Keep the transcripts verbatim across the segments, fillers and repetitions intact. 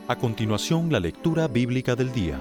A continuación, la lectura bíblica del día.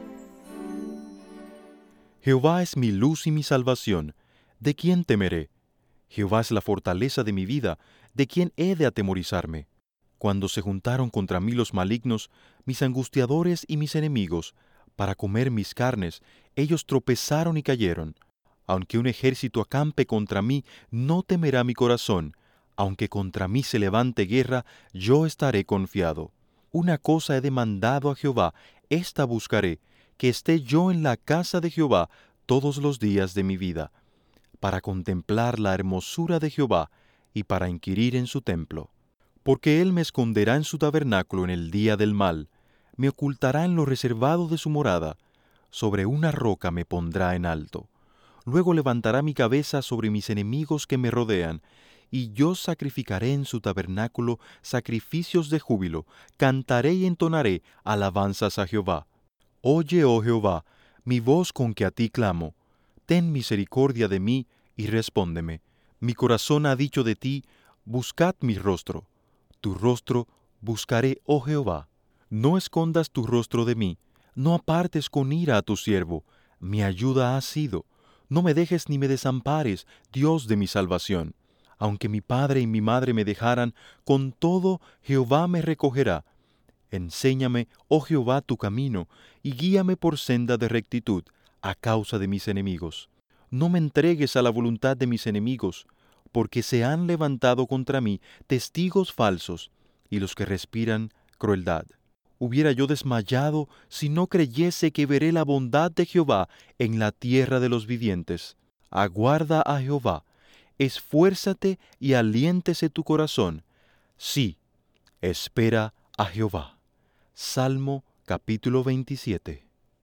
Jehová es mi luz y mi salvación. ¿De quién temeré? Jehová es la fortaleza de mi vida. ¿De quién he de atemorizarme? Cuando se juntaron contra mí los malignos, mis angustiadores y mis enemigos, para comer mis carnes, ellos tropezaron y cayeron. Aunque un ejército acampe contra mí, no temerá mi corazón. Aunque contra mí se levante guerra, yo estaré confiado. Una cosa he demandado a Jehová, esta buscaré, que esté yo en la casa de Jehová todos los días de mi vida, para contemplar la hermosura de Jehová y para inquirir en su templo. Porque Él me esconderá en su tabernáculo en el día del mal, me ocultará en lo reservado de su morada, sobre una roca me pondrá en alto. Luego levantará mi cabeza sobre mis enemigos que me rodean, y yo sacrificaré en su tabernáculo sacrificios de júbilo, cantaré y entonaré alabanzas a Jehová. Oye, oh Jehová, mi voz con que a ti clamo. Ten misericordia de mí y respóndeme. Mi corazón ha dicho de ti, buscad mi rostro. Tu rostro buscaré, oh Jehová. No escondas tu rostro de mí, no apartes con ira a tu siervo. Mi ayuda has sido. No me dejes ni me desampares, Dios de mi salvación. Aunque mi padre y mi madre me dejaran, con todo Jehová me recogerá. Enséñame, oh Jehová, tu camino, y guíame por senda de rectitud, a causa de mis enemigos. No me entregues a la voluntad de mis enemigos, porque se han levantado contra mí testigos falsos, y los que respiran crueldad. Hubiera yo desmayado si no creyese que veré la bondad de Jehová en la tierra de los vivientes. Aguarda a Jehová, esfuérzate y aliéntese tu corazón. Sí, espera a Jehová. Salmo capítulo veintisiete.